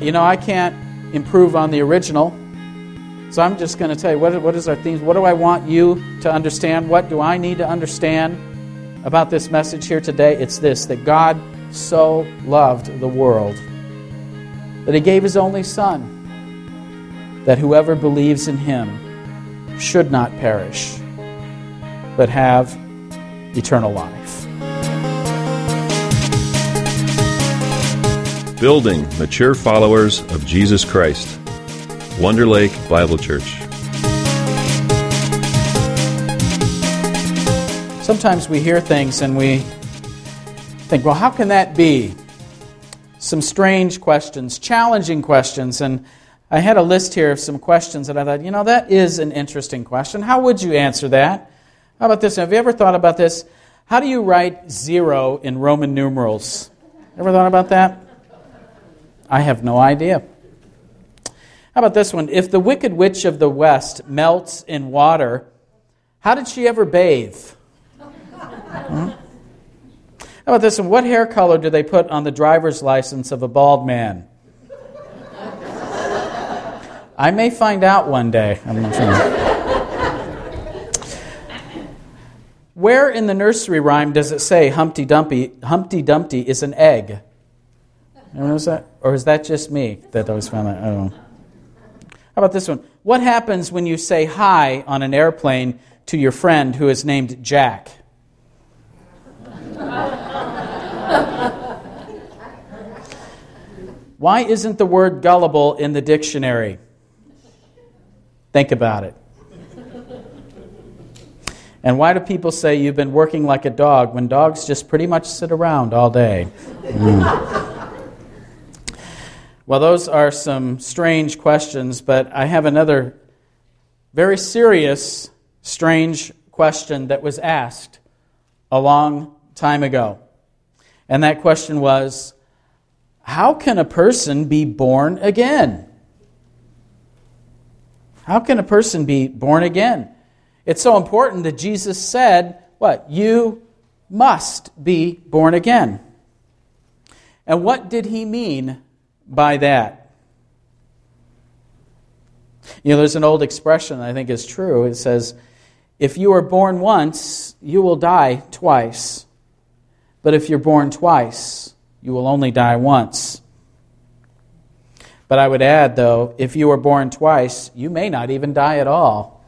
I can't improve on the original, so I'm just going to tell you, what is our theme? What do I want you to understand? What do I need to understand about this message here today? It's this, that God so loved the world that He gave His only Son, that whoever believes in Him should not perish, but have eternal life. Building mature followers of Jesus Christ. Wonder Lake Bible Church. Sometimes we hear things and we think, well, how can that be? Some strange questions, challenging questions, and I had a list here of some questions that I thought, that is an interesting question. How would you answer that? How about this? Have you ever thought about this? How do you write 0 in Roman numerals? Ever thought about that? I have no idea. How about this one? If the Wicked Witch of the West melts in water, how did she ever bathe? How about this one? What hair color do they put on the driver's license of a bald man? I may find out one day. I'm not sure. Where in the nursery rhyme does it say Humpty Dumpty is an egg? Anyone knows that? Or is that just me that always found that? I don't know. How about this one? What happens when you say hi on an airplane to your friend who is named Jack? Why isn't the word gullible in the dictionary? Think about it. And why do people say you've been working like a dog when dogs just pretty much sit around all day? Well, those are some strange questions, but I have another very serious, strange question that was asked a long time ago. And that question was, how can a person be born again? How can a person be born again? It's so important that Jesus said, what? You must be born again. And what did He mean by that? There's an old expression I think is true. It says, if you are born once, you will die twice. But if you're born twice, you will only die once. But I would add, though, if you are born twice, you may not even die at all.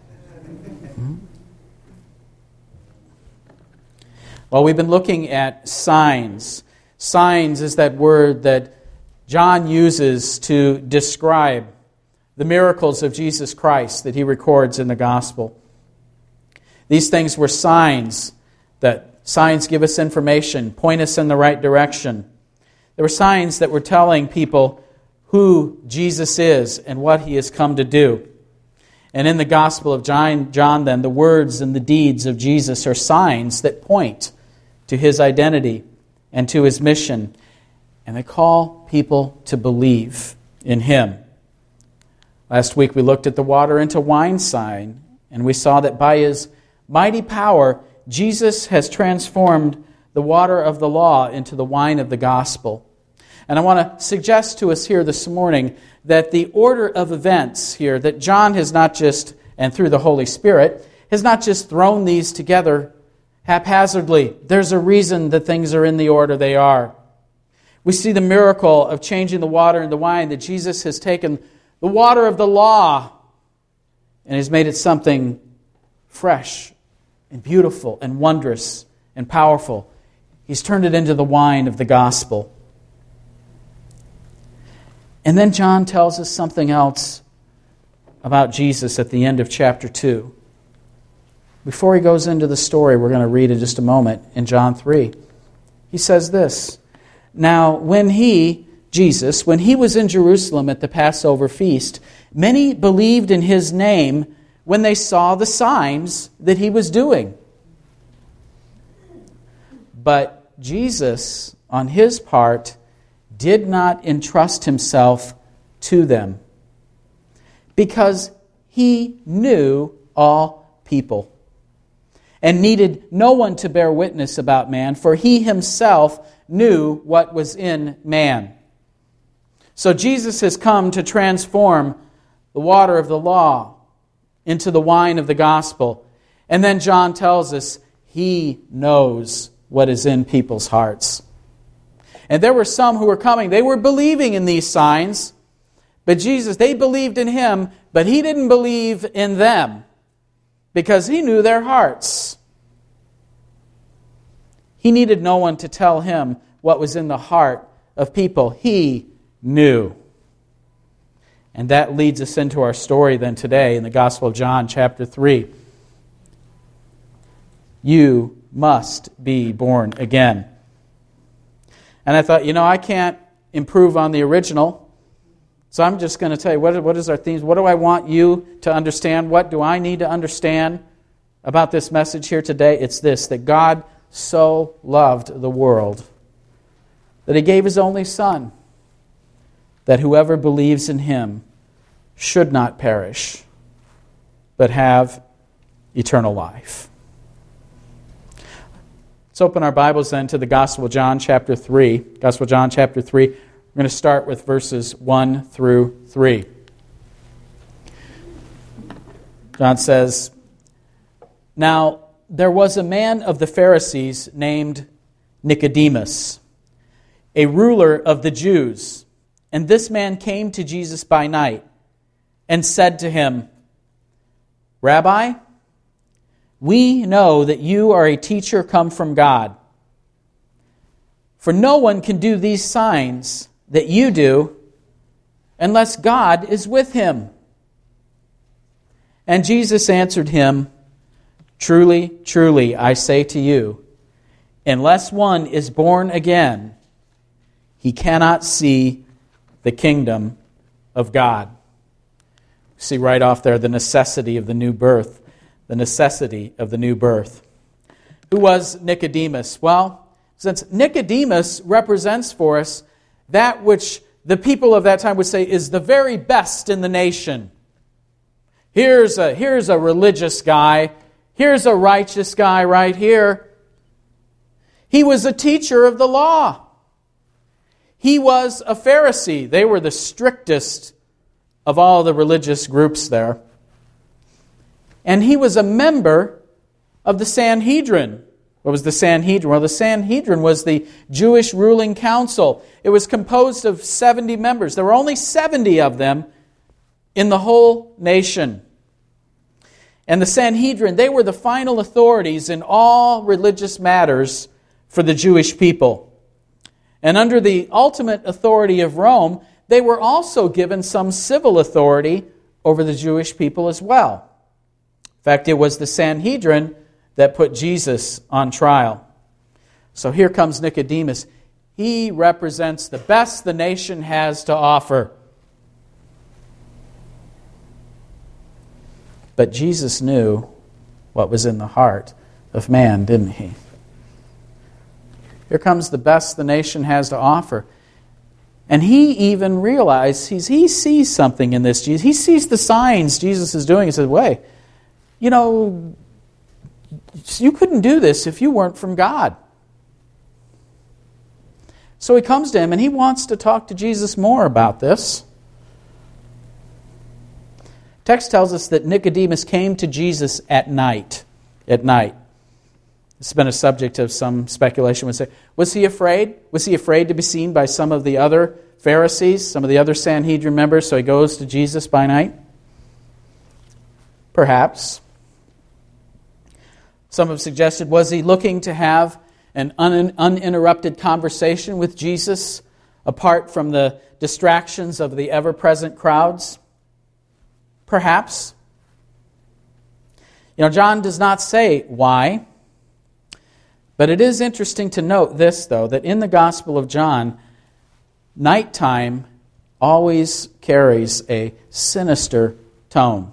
Well, we've been looking at signs. Signs is that word that John uses to describe the miracles of Jesus Christ that he records in the gospel. These things were signs. That signs give us information, point us in the right direction. There were signs that were telling people who Jesus is and what He has come to do. And in the Gospel of John then, the words and the deeds of Jesus are signs that point to His identity and to His mission. And they call people to believe in Him. Last week we looked at the water into wine sign, and we saw that by His mighty power, Jesus has transformed the water of the law into the wine of the gospel. And I want to suggest to us here this morning that the order of events here, that John has not just, and through the Holy Spirit, has not just thrown these together haphazardly. There's a reason that things are in the order they are. We see the miracle of changing the water into wine, that Jesus has taken the water of the law and has made it something fresh and beautiful and wondrous and powerful. He's turned it into the wine of the gospel. And then John tells us something else about Jesus at the end of chapter 2. Before he goes into the story we're going to read in just a moment in John 3, he says this, Now when Jesus, when he was in Jerusalem at the Passover feast, many believed in his name when they saw the signs that he was doing. But Jesus, on his part, did not entrust himself to them, because he knew all people and needed no one to bear witness about man, for he himself knew what was in man. So Jesus has come to transform the water of the law into the wine of the gospel. And then John tells us he knows what is in people's hearts. And there were some who were coming. They were believing in these signs. But Jesus, they believed in him, but he didn't believe in them because he knew their hearts. He needed no one to tell him what was in the heart of people. He knew. And that leads us into our story then today in the Gospel of John, chapter 3. You must be born again. And I thought, I can't improve on the original. So I'm just going to tell you, what is our themes? What do I want you to understand? What do I need to understand about this message here today? It's this, that God so loved the world that he gave his only Son, that whoever believes in him should not perish, but have eternal life. Let's open our Bibles then to the Gospel of John chapter 3. Gospel of John chapter 3. We're going to start with verses 1 through 3. John says, "Now there was a man of the Pharisees named Nicodemus, a ruler of the Jews. And this man came to Jesus by night and said to him, 'Rabbi, we know that you are a teacher come from God. For no one can do these signs that you do unless God is with him.' And Jesus answered him, 'Truly, truly, I say to you, unless one is born again, he cannot see the kingdom of God.'" See right off there the necessity of the new birth. The necessity of the new birth. Who was Nicodemus? Well, since Nicodemus represents for us that which the people of that time would say is the very best in the nation. Here's a religious guy. Here's a righteous guy right here. He was a teacher of the law. He was a Pharisee. They were the strictest of all the religious groups there. And he was a member of the Sanhedrin. What was the Sanhedrin? Well, the Sanhedrin was the Jewish ruling council. It was composed of 70 members. There were only 70 of them in the whole nation. And the Sanhedrin, they were the final authorities in all religious matters for the Jewish people. And under the ultimate authority of Rome, they were also given some civil authority over the Jewish people as well. In fact, it was the Sanhedrin that put Jesus on trial. So here comes Nicodemus. He represents the best the nation has to offer. But Jesus knew what was in the heart of man, didn't he? Here comes the best the nation has to offer. And he even realized, he sees something in this Jesus. He sees the signs Jesus is doing. He says, wait, you couldn't do this if you weren't from God. So he comes to him and he wants to talk to Jesus more about this. Text tells us that Nicodemus came to Jesus at night. At night. It's been a subject of some speculation. Was he afraid? Was he afraid to be seen by some of the other Pharisees, some of the other Sanhedrin members, so he goes to Jesus by night? Perhaps. Some have suggested, was he looking to have an uninterrupted conversation with Jesus apart from the distractions of the ever-present crowds? Perhaps. John does not say why. But it is interesting to note this, though, that in the Gospel of John, nighttime always carries a sinister tone.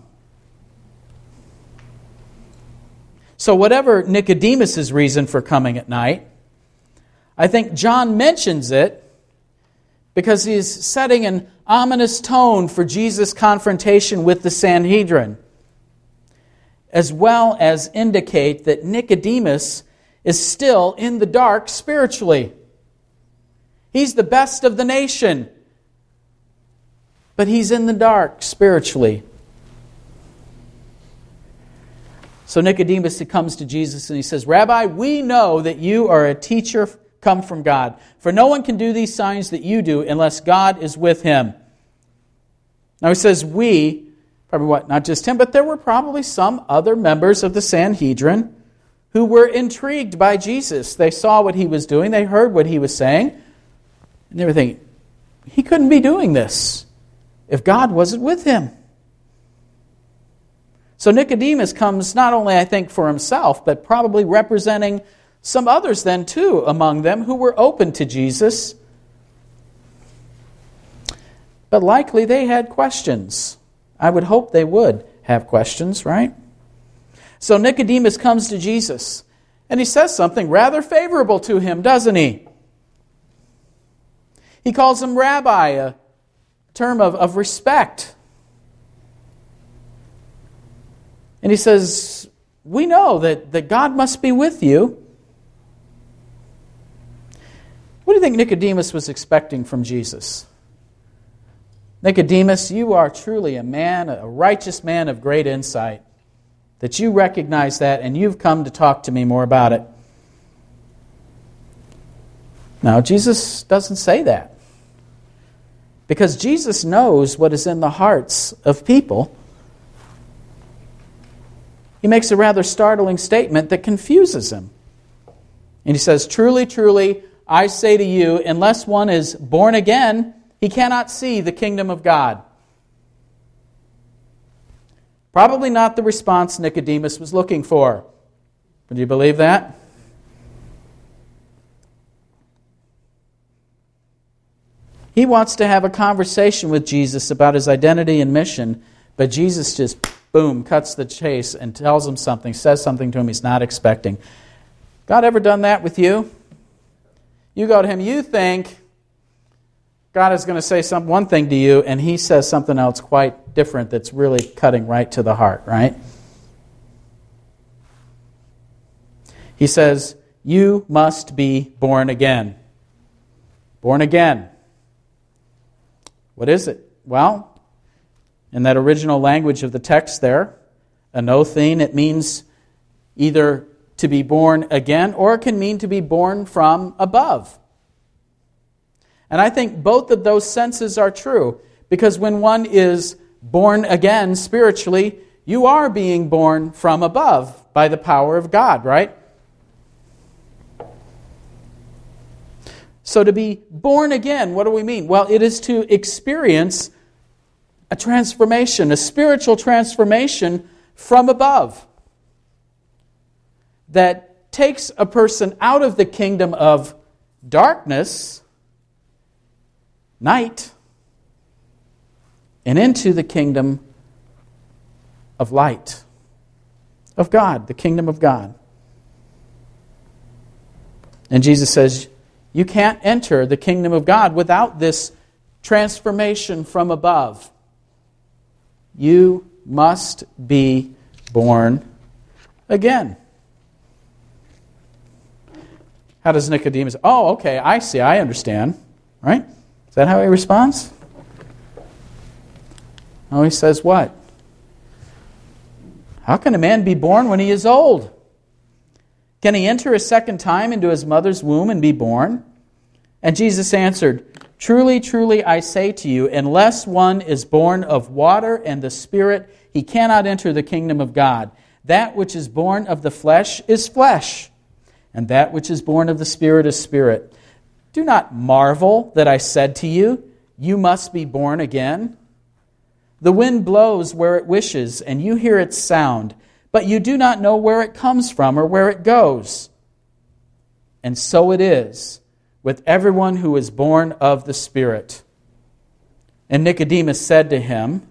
So whatever Nicodemus' reason for coming at night, I think John mentions it because he's setting an ominous tone for Jesus' confrontation with the Sanhedrin, as well as indicate that Nicodemus is still in the dark spiritually. He's the best of the nation. but he's in the dark spiritually. So Nicodemus, he comes to Jesus and he says, Rabbi, we know that you are a teacher come from God. For no one can do these signs that you do unless God is with him. Now he says we, probably not just him, but there were probably some other members of the Sanhedrin who were intrigued by Jesus. They saw what he was doing, they heard what he was saying, and they were thinking, he couldn't be doing this if God wasn't with him. So Nicodemus comes not only, I think, for himself, but probably representing some others then too among them who were open to Jesus. But likely they had questions. I would hope they would have questions, right? So Nicodemus comes to Jesus, and he says something rather favorable to him, doesn't he? He calls him rabbi, a term of respect. And he says, we know that God must be with you. What do you think Nicodemus was expecting from Jesus? Nicodemus, you are truly a man, a righteous man of great insight. That you recognize that and you've come to talk to me more about it. Now, Jesus doesn't say that. Because Jesus knows what is in the hearts of people. He makes a rather startling statement that confuses him. And he says, truly, truly, I say to you, unless one is born again, he cannot see the kingdom of God. Probably not the response Nicodemus was looking for. Would you believe that? He wants to have a conversation with Jesus about his identity and mission, but Jesus just, boom, cuts the chase and tells him something, says something to him he's not expecting. God ever done that with you? You go to him, you think God is going to say one thing to you, and he says something else quite different that's really cutting right to the heart, right? He says, you must be born again. Born again. What is it? Well, in that original language of the text there, anothene, it means either to be born again, or it can mean to be born from above. And I think both of those senses are true, because when one is born again spiritually, you are being born from above by the power of God, right? So to be born again, what do we mean? Well, it is to experience a transformation, a spiritual transformation from above that takes a person out of the kingdom of darkness, night, and into the kingdom of light, of God, the kingdom of God. And Jesus says, you can't enter the kingdom of God without this transformation from above. You must be born again. How does Nicodemus? Oh, okay, I see, I understand. Right? Is that how he responds? Oh, he says what? How can a man be born when he is old? Can he enter a second time into his mother's womb and be born? And Jesus answered, truly, truly, I say to you, unless one is born of water and the Spirit, he cannot enter the kingdom of God. That which is born of the flesh is flesh, and that which is born of the Spirit is spirit. Do not marvel that I said to you, you must be born again. The wind blows where it wishes, and you hear its sound, but you do not know where it comes from or where it goes. And so it is with everyone who is born of the Spirit. And Nicodemus said to him,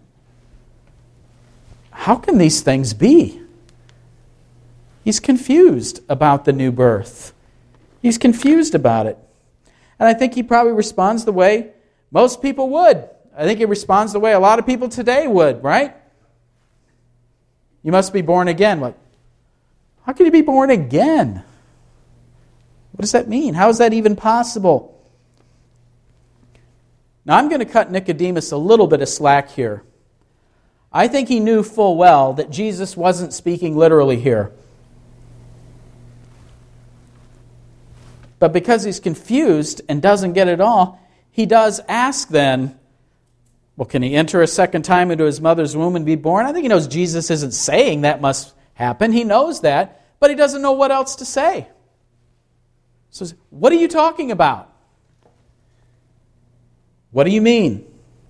how can these things be? He's confused about the new birth. He's confused about it. And I think he probably responds the way most people would. I think he responds the way a lot of people today would, right? You must be born again. What? How can you be born again? What does that mean? How is that even possible? Now, I'm going to cut Nicodemus a little bit of slack here. I think he knew full well that Jesus wasn't speaking literally here. But because he's confused and doesn't get it all, he does ask then, well, can he enter a second time into his mother's womb and be born? I think he knows Jesus isn't saying that must happen. He knows that, but he doesn't know what else to say. So, what are you talking about? What do you mean?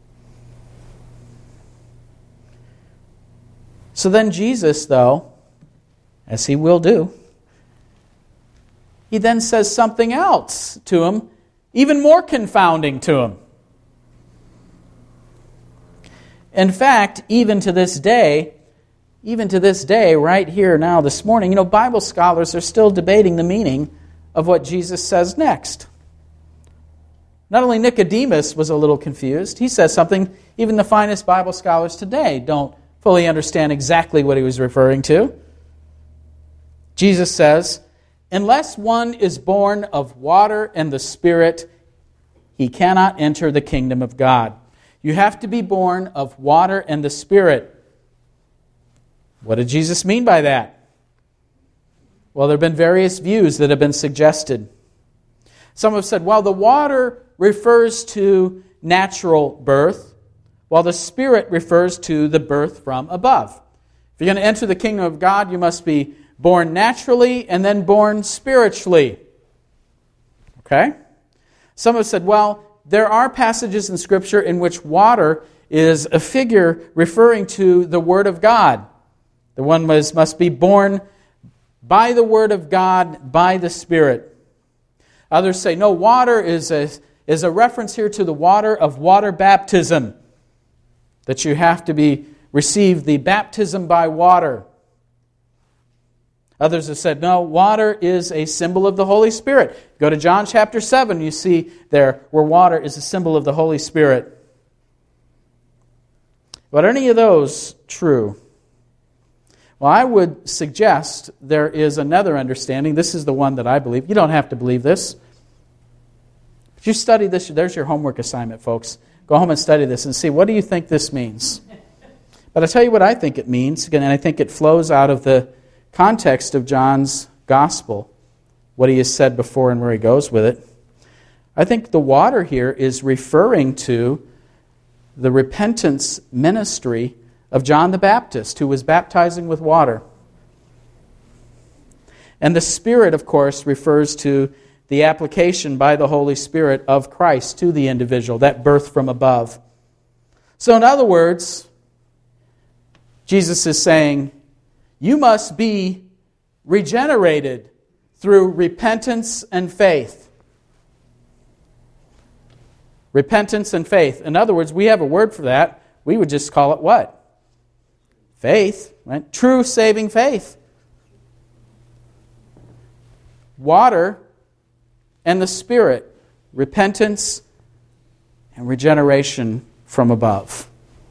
So then Jesus, though, as he will do, he then says something else to him, even more confounding to him. In fact, even to this day, right here now this morning, Bible scholars are still debating the meaning of what Jesus says next. Not only Nicodemus was a little confused, he says something even the finest Bible scholars today don't fully understand exactly what he was referring to. Jesus says, unless one is born of water and the Spirit, he cannot enter the kingdom of God. You have to be born of water and the Spirit. What did Jesus mean by that? Well, there have been various views that have been suggested. Some have said, well, the water refers to natural birth, while the Spirit refers to the birth from above. If you're going to enter the kingdom of God, you must be born naturally and then born spiritually. Okay? Some have said, well, there are passages in Scripture in which water is a figure referring to the Word of God. The one must be born by the Word of God, by the Spirit. Others say, no, water is a reference here to the water of water baptism, that you have to receive the baptism by water. Others have said, no, water is a symbol of the Holy Spirit. Go to John chapter 7, you see there where water is a symbol of the Holy Spirit. But are any of those true? Well, I would suggest there is another understanding. This is the one that I believe. You don't have to believe this. If you study this, there's your homework assignment, folks. Go home and study this and see, what do you think this means? But I'll tell you what I think it means, and I think it flows out of the context of John's gospel, what he has said before and where he goes with it. I think the water here is referring to the repentance ministry of John the Baptist, who was baptizing with water. And the Spirit, of course, refers to the application by the Holy Spirit of Christ to the individual, that birth from above. So in other words, Jesus is saying, you must be regenerated through repentance and faith. Repentance and faith. In other words, we have a word for that. We would just call it what? Faith, right? True saving faith. Water and the Spirit. Repentance and regeneration from above.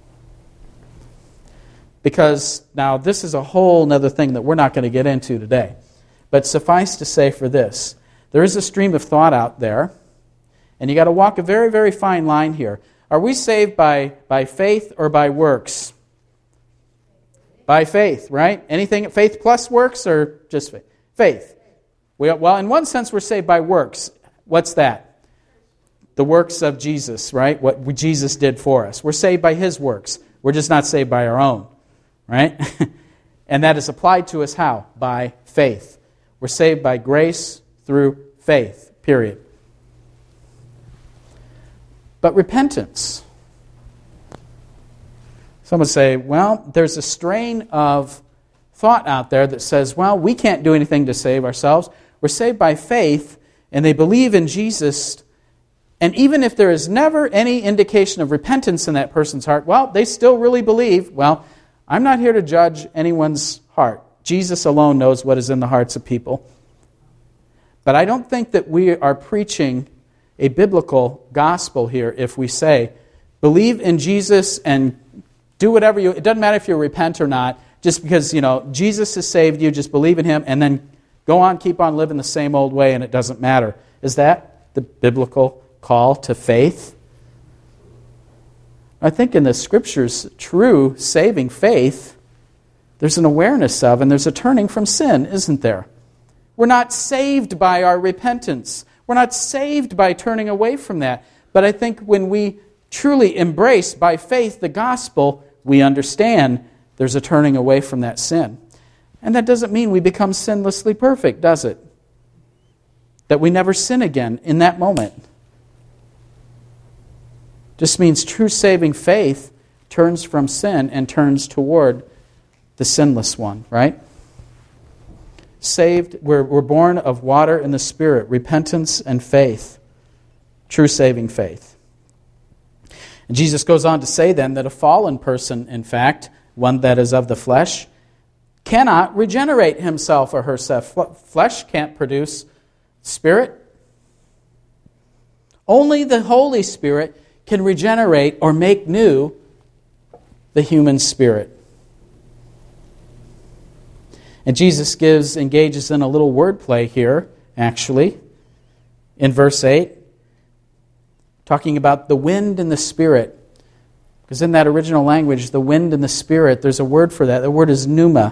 Because now this is a whole other thing that we're not going to get into today. But suffice to say for this, there is a stream of thought out there, and you got to walk a very, very fine line here. Are we saved by faith or by works? By faith, right? Anything, faith plus works or just faith? Faith. Well, in one sense, we're saved by works. What's that? The works of Jesus, right? What Jesus did for us. We're saved by His works. We're just not saved by our own, right? And that is applied to us how? By faith. We're saved by grace through faith, period. But repentance. Some would say, well, there's a strain of thought out there that says, well, we can't do anything to save ourselves. We're saved by faith, and they believe in Jesus. And even if there is never any indication of repentance in that person's heart, well, they still really believe. Well, I'm not here to judge anyone's heart. Jesus alone knows what is in the hearts of people. But I don't think that we are preaching a biblical gospel here if we say, believe in Jesus and do whatever it doesn't matter if you repent or not, just because, Jesus has saved you, just believe in Him, and then go on, keep on living the same old way, and it doesn't matter. Is that the biblical call to faith? I think in the Scriptures, true saving faith, there's an awareness of and there's a turning from sin, isn't there? We're not saved by our repentance. We're not saved by turning away from that. But I think when we truly embrace by faith the gospel, we understand there's a turning away from that sin. And that doesn't mean we become sinlessly perfect, does it? That we never sin again in that moment. Just means true saving faith turns from sin and turns toward the sinless one, right? Saved, we're born of water and the Spirit, repentance and faith. True saving faith. And Jesus goes on to say then that a fallen person, in fact, one that is of the flesh, cannot regenerate himself or herself. Flesh can't produce Spirit. Only the Holy Spirit can regenerate or make new the human spirit. And Jesus engages in a little wordplay here, actually, in verse 8, talking about the wind and the Spirit. Because in that original language, the wind and the Spirit, there's a word for that. The word is pneuma.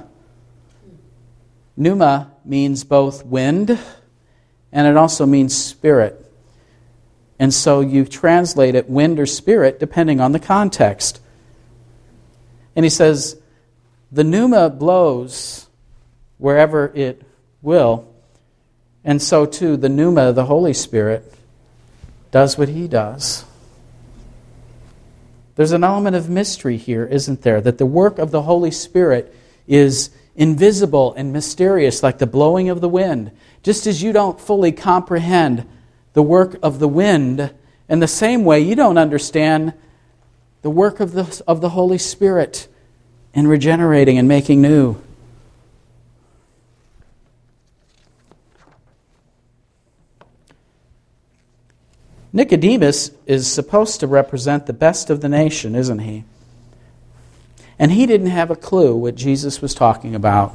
Pneuma means both wind and it also means spirit. And so you translate it wind or spirit depending on the context. And he says, the pneuma blows wherever it will. And so too, the pneuma, the Holy Spirit, does what he does. There's an element of mystery here, isn't there? That the work of the Holy Spirit is invisible and mysterious, like the blowing of the wind. Just as you don't fully comprehend the work of the wind, in the same way you don't understand the work of the Holy Spirit in regenerating and making new. Nicodemus is supposed to represent the best of the nation, isn't he? And he didn't have a clue what Jesus was talking about.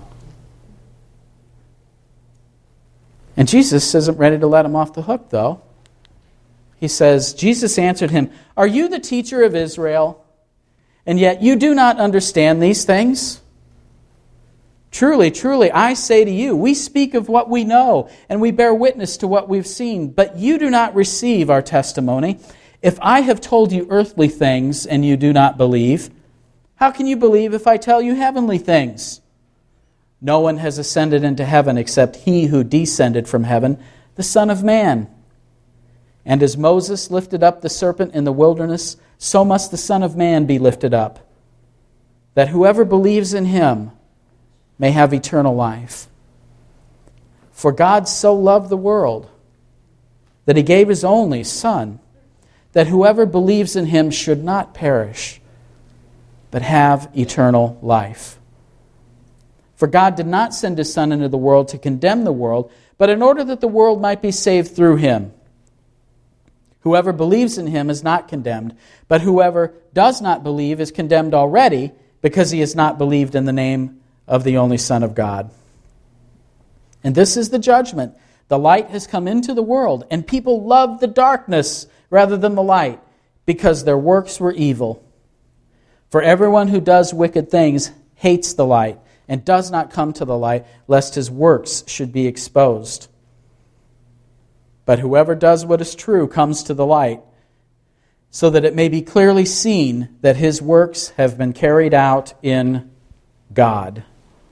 And Jesus isn't ready to let him off the hook, though. He says, Jesus answered him, "Are you the teacher of Israel, and yet you do not understand these things? Truly, truly, I say to you, we speak of what we know, and we bear witness to what we've seen, but you do not receive our testimony. If I have told you earthly things and you do not believe, how can you believe if I tell you heavenly things? No one has ascended into heaven except he who descended from heaven, the Son of Man. And as Moses lifted up the serpent in the wilderness, so must the Son of Man be lifted up, that whoever believes in him may have eternal life. For God so loved the world that he gave his only Son, that whoever believes in him should not perish, but have eternal life. For God did not send his Son into the world to condemn the world, but in order that the world might be saved through him. Whoever believes in him is not condemned, but whoever does not believe is condemned already, because he has not believed in the name of the only Son of God. And this is the judgment. The light has come into the world, and people love the darkness rather than the light, because their works were evil. For everyone who does wicked things hates the light, and does not come to the light, lest his works should be exposed. But whoever does what is true comes to the light, so that it may be clearly seen that his works have been carried out in God."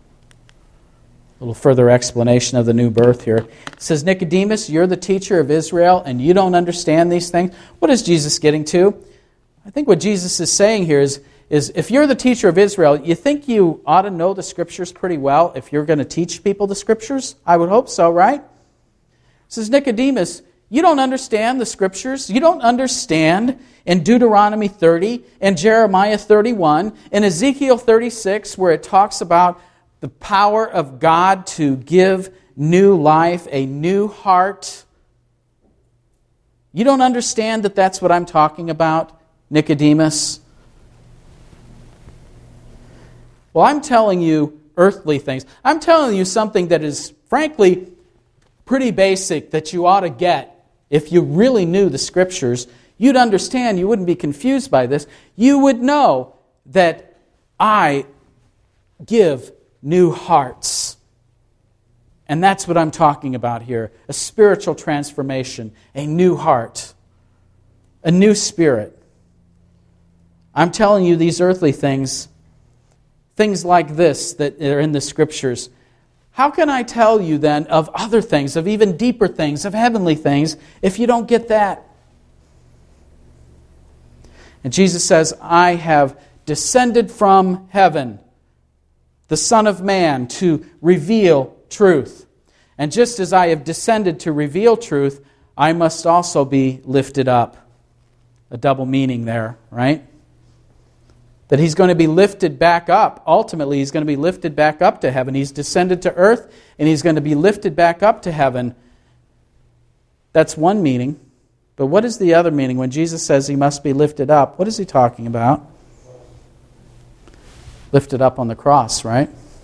A little further explanation of the new birth here. It says, Nicodemus, you're the teacher of Israel, and you don't understand these things. What is Jesus getting to? I think what Jesus is saying here is if you're the teacher of Israel, you think you ought to know the Scriptures pretty well if you're going to teach people the Scriptures? I would hope so, right? It says, Nicodemus, you don't understand the Scriptures. You don't understand in Deuteronomy 30, and Jeremiah 31, and Ezekiel 36, where it talks about the power of God to give new life, a new heart. You don't understand that that's what I'm talking about, Nicodemus? Well, I'm telling you earthly things. I'm telling you something that is, frankly, pretty basic that you ought to get if you really knew the Scriptures. you'd understand, you wouldn't be confused by this. You would know that I give new hearts. And that's what I'm talking about here. A spiritual transformation, a new heart, a new spirit. I'm telling you these earthly things like this that are in the Scriptures. How can I tell you then of other things, of even deeper things, of heavenly things, if you don't get that? And Jesus says, I have descended from heaven, the Son of Man, to reveal truth. And just as I have descended to reveal truth, I must also be lifted up. A double meaning there, right? That He's going to be lifted back up. Ultimately, He's going to be lifted back up to heaven. He's descended to earth, and He's going to be lifted back up to heaven. That's one meaning. But what is the other meaning? When Jesus says He must be lifted up, what is He talking about? Lifted up on the cross, right?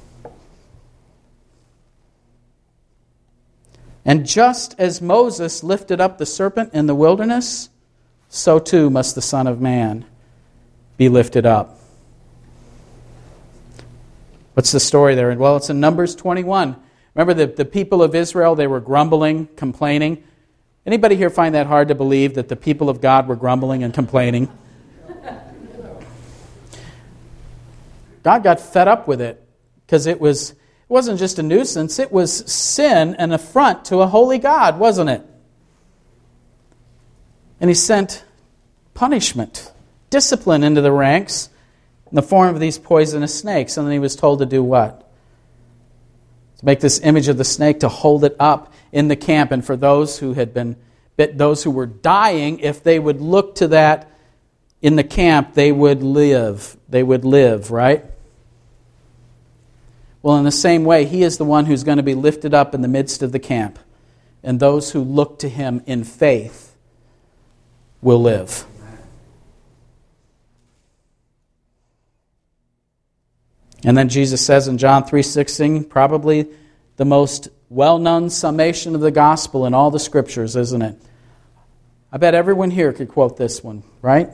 And just as Moses lifted up the serpent in the wilderness, so too must the Son of Man be lifted up. What's the story there? Well, it's in Numbers 21. Remember the people of Israel, they were grumbling, complaining. Anybody here find that hard to believe that the people of God were grumbling and complaining? God got fed up with it because it wasn't just a nuisance, it was sin and affront to a holy God, wasn't it? And He sent punishment, discipline into the ranks in the form of these poisonous snakes. And then He was told to do what? To make this image of the snake, to hold it up in the camp. And for those who had been bit, those who were dying, if they would look to that in the camp, they would live. They would live, right? Well, in the same way, He is the one who's going to be lifted up in the midst of the camp. And those who look to Him in faith will live. And then Jesus says in John 3:16, probably the most well-known summation of the gospel in all the Scriptures, isn't it? I bet everyone here could quote this one, right?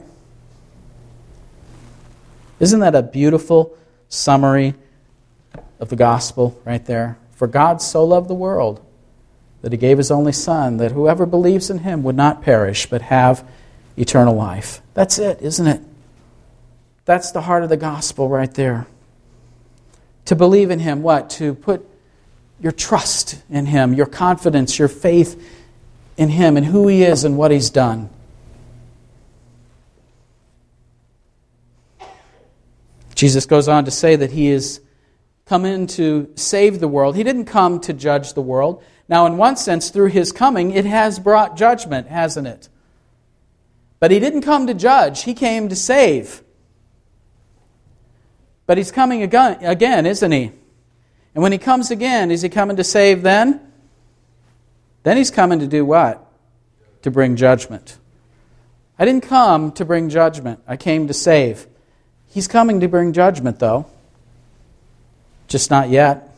Isn't that a beautiful summary of the gospel right there? For God so loved the world that He gave His only Son, that whoever believes in Him would not perish but have eternal life. That's it, isn't it? That's the heart of the gospel right there. To believe in Him, what? To put your trust in Him, your confidence, your faith in Him and who He is and what He's done. Jesus goes on to say that He is come in to save the world. He didn't come to judge the world. Now, in one sense, through His coming, it has brought judgment, hasn't it? But He didn't come to judge. He came to save. But He's coming again, isn't He? And when He comes again, is He coming to save then? Then He's coming to do what? To bring judgment. I didn't come to bring judgment. I came to save. He's coming to bring judgment, though. Just not yet.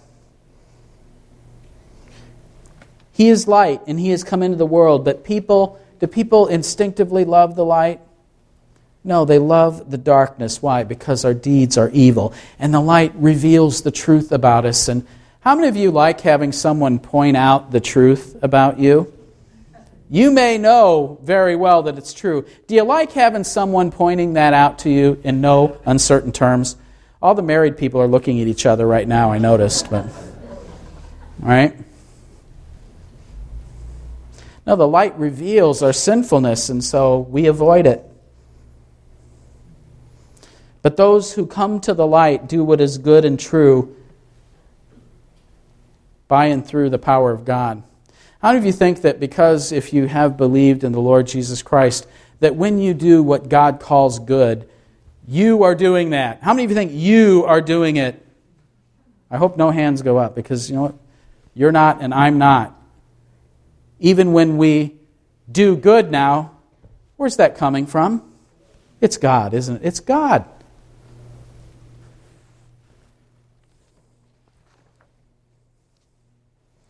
He is light, and He has come into the world. But do people instinctively love the light? No, they love the darkness. Why? Because our deeds are evil. And the light reveals the truth about us. And how many of you like having someone point out the truth about you? You may know very well that it's true. Do you like having someone pointing that out to you in no uncertain terms? All the married people are looking at each other right now, I noticed. But, all right? No, the light reveals our sinfulness, and so we avoid it. But those who come to the light do what is good and true by and through the power of God. How many of you think that because if you have believed in the Lord Jesus Christ, that when you do what God calls good, you are doing that? How many of you think you are doing it? I hope no hands go up, because you know what? You're not and I'm not. Even when we do good now, where's that coming from? It's God, isn't it? It's God.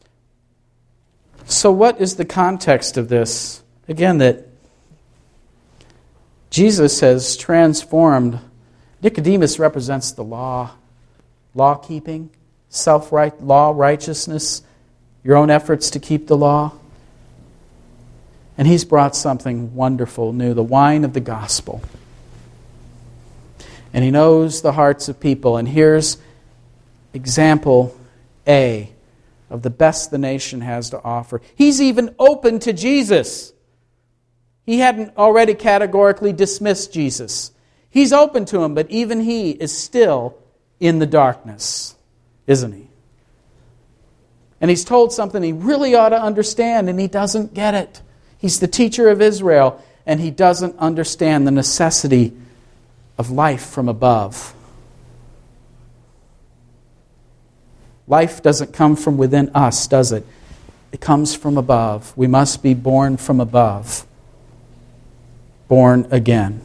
So what is the context of this? Again, that Jesus has transformed. Nicodemus represents the law-keeping, law righteousness, your own efforts to keep the law. And he's brought something wonderful new, the wine of the gospel. And he knows the hearts of people. And here's example A of the best the nation has to offer. He's even open to Jesus. He hadn't already categorically dismissed Jesus. He's open to him, but even he is still in the darkness, isn't he? And he's told something he really ought to understand, and he doesn't get it. He's the teacher of Israel, and he doesn't understand the necessity of life from above. Life doesn't come from within us, does it? It comes from above. We must be born from above. Born again.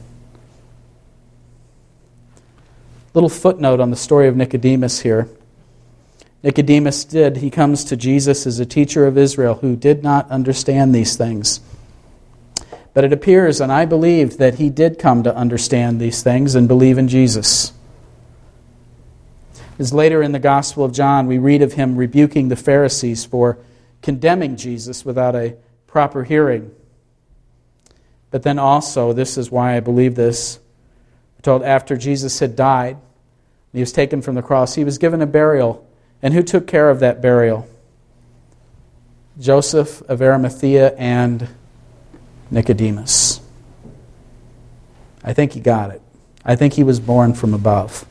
Little footnote on the story of Nicodemus here. Nicodemus he comes to Jesus as a teacher of Israel who did not understand these things. But it appears, and I believe, that he did come to understand these things and believe in Jesus. As later in the Gospel of John, we read of him rebuking the Pharisees for condemning Jesus without a proper hearing. But then also, this is why I believe this, we're told after Jesus had died, he was taken from the cross, he was given a burial. And who took care of that burial? Joseph of Arimathea and Nicodemus. I think he got it. I think he was born from above.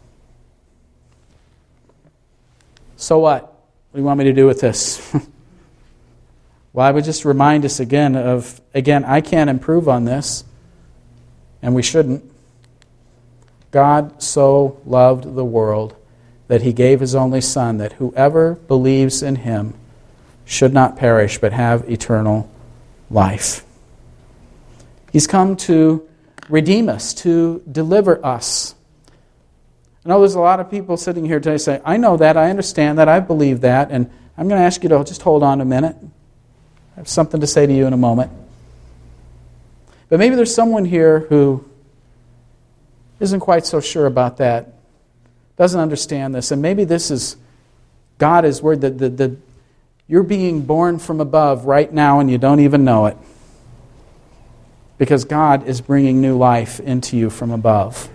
So what? What do you want me to do with this? Well, I would just remind us again, I can't improve on this, and we shouldn't. God so loved the world that he gave his only Son, that whoever believes in him should not perish, but have eternal life. He's come to redeem us, to deliver us. I know there's a lot of people sitting here today saying, I know that, I understand that, I believe that, and I'm going to ask you to just hold on a minute. I have something to say to you in a moment. But maybe there's someone here who isn't quite so sure about that, doesn't understand this, and maybe this is God is word that you're being born from above right now and you don't even know it. Because God is bringing new life into you from above.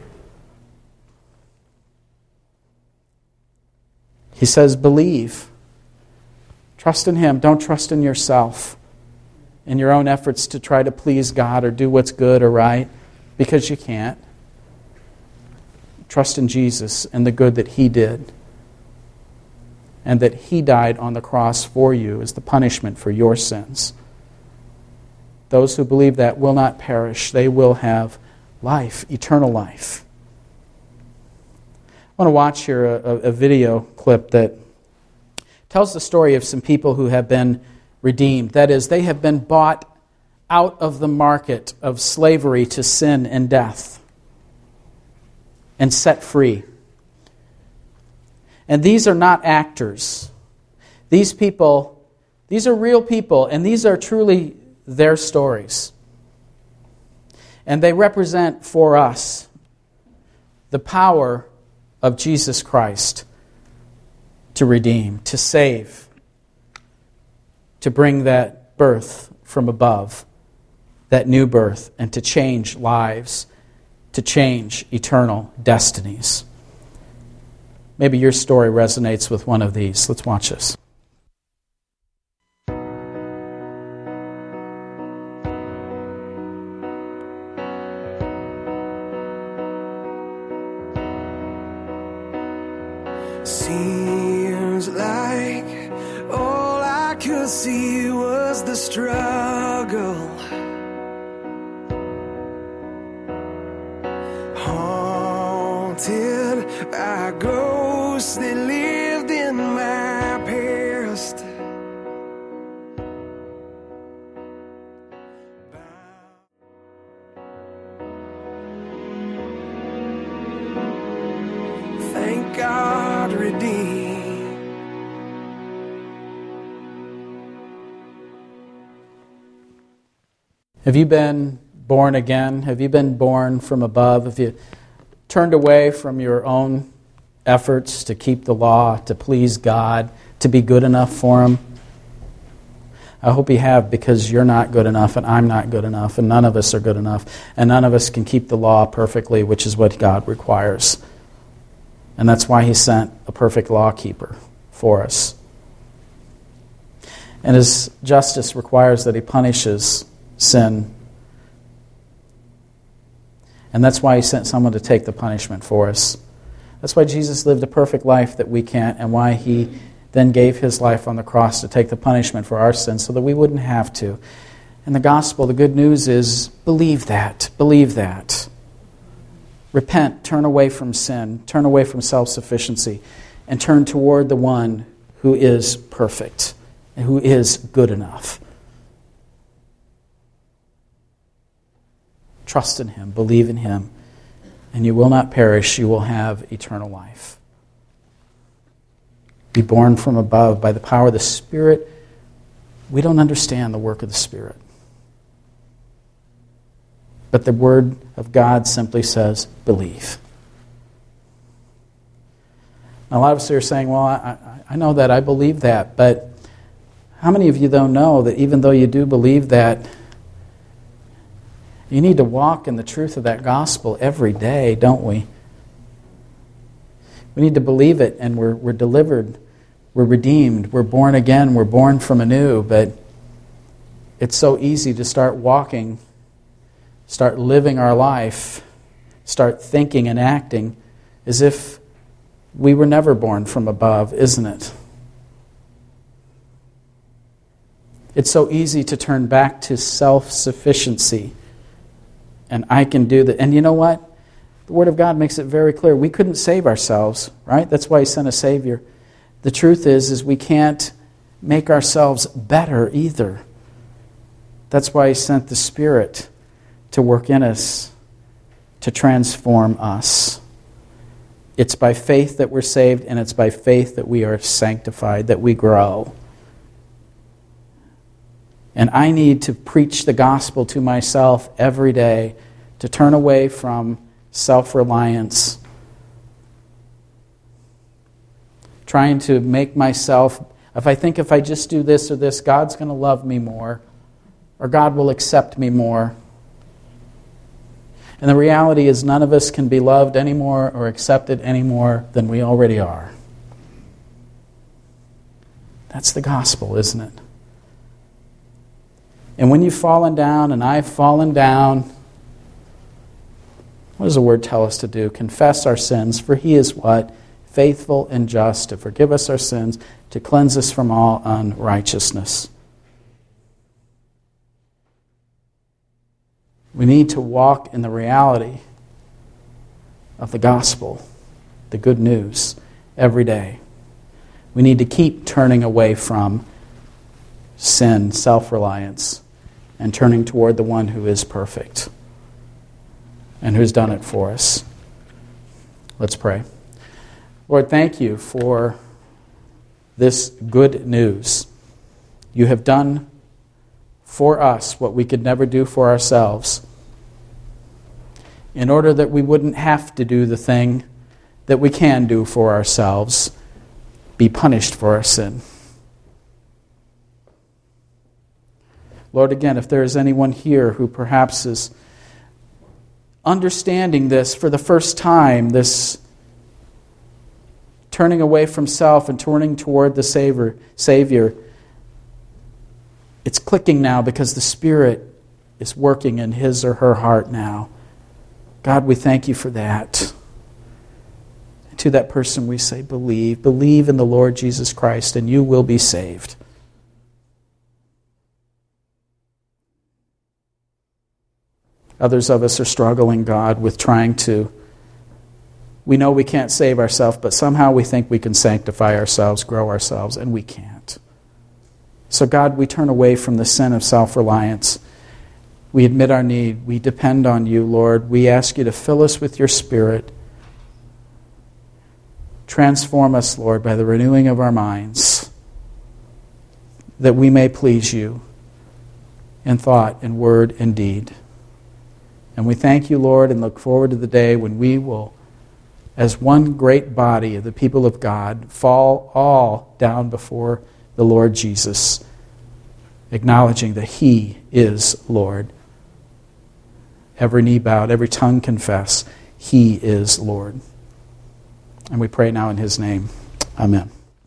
He says, believe. Trust in him. Don't trust in yourself, in your own efforts to try to please God or do what's good or right, because you can't. Trust in Jesus and the good that he did, and that he died on the cross for you as the punishment for your sins. Those who believe that will not perish. They will have life, eternal life. I want to watch here a video clip that tells the story of some people who have been redeemed. That is, they have been bought out of the market of slavery to sin and death and set free. And these are not actors. These people, these are real people, and these are truly their stories. And they represent for us the power of Jesus Christ to redeem, to save, to bring that birth from above, that new birth, and to change lives, to change eternal destinies. Maybe your story resonates with one of these. Let's watch this. Seems like all I could see was the struggle, haunted by ghosts that lived in my past. Thank God redeemed. Have you been born again? Have you been born from above? Have you turned away from your own efforts to keep the law, to please God, to be good enough for Him? I hope you have, because you're not good enough, and I'm not good enough, and none of us are good enough, and none of us can keep the law perfectly, which is what God requires. And that's why He sent a perfect law keeper for us. And His justice requires that He punishes sin. And that's why He sent someone to take the punishment for us. That's why Jesus lived a perfect life that we can't, and why He then gave His life on the cross to take the punishment for our sins so that we wouldn't have to. And the gospel, the good news is, believe that. Believe that. Repent, turn away from sin, turn away from self-sufficiency, and turn toward the one who is perfect and who is good enough. Trust in Him, believe in Him, and you will not perish, you will have eternal life. Be born from above by the power of the Spirit. We don't understand the work of the Spirit. But the Word of God simply says, believe. Now, a lot of us are saying, well, I know that, I believe that, but how many of you, though, know that even though you do believe that, you need to walk in the truth of that gospel every day, don't we? We need to believe it, and we're delivered, we're redeemed, we're born again, we're born from anew, but it's so easy to start walking, start living our life, start thinking and acting as if we were never born from above, isn't it? It's so easy to turn back to self-sufficiency, and I can do that. And you know what? The Word of God makes it very clear. We couldn't save ourselves, right? That's why He sent a Savior. The truth is we can't make ourselves better either. That's why He sent the Spirit to work in us, to transform us. It's by faith that we're saved, and it's by faith that we are sanctified, that we grow. And I need to preach the gospel to myself every day, to turn away from self-reliance, trying to make myself, if I just do this or this, God's going to love me more, or God will accept me more. And the reality is none of us can be loved any more or accepted any more than we already are. That's the gospel, isn't it? And when you've fallen down, and I've fallen down, what does the Word tell us to do? Confess our sins, for He is what? Faithful and just to forgive us our sins, to cleanse us from all unrighteousness. We need to walk in the reality of the gospel, the good news, every day. We need to keep turning away from sin, self-reliance, and turning toward the one who is perfect and who's done it for us. Let's pray. Lord, thank You for this good news. You have done for us what we could never do for ourselves, in order that we wouldn't have to do the thing that we can do for ourselves, be punished for our sin. Lord, again, if there is anyone here who perhaps is understanding this for the first time, this turning away from self and turning toward the Savior, it's clicking now because the Spirit is working in his or her heart now. God, we thank You for that. And to that person we say, believe in the Lord Jesus Christ, and you will be saved. Others of us are struggling, God, with trying to, we know we can't save ourselves, but somehow we think we can sanctify ourselves, grow ourselves, and we can't. So God, we turn away from the sin of self-reliance. We admit our need. We depend on You, Lord. We ask You to fill us with Your Spirit. Transform us, Lord, by the renewing of our minds, that we may please You in thought, in word, and deed. And we thank you, Lord, and look forward to the day when we will, as one great body of the people of God, fall all down before the Lord Jesus, acknowledging that He is Lord. Every knee bowed, every tongue confess, He is Lord. And we pray now in His name. Amen.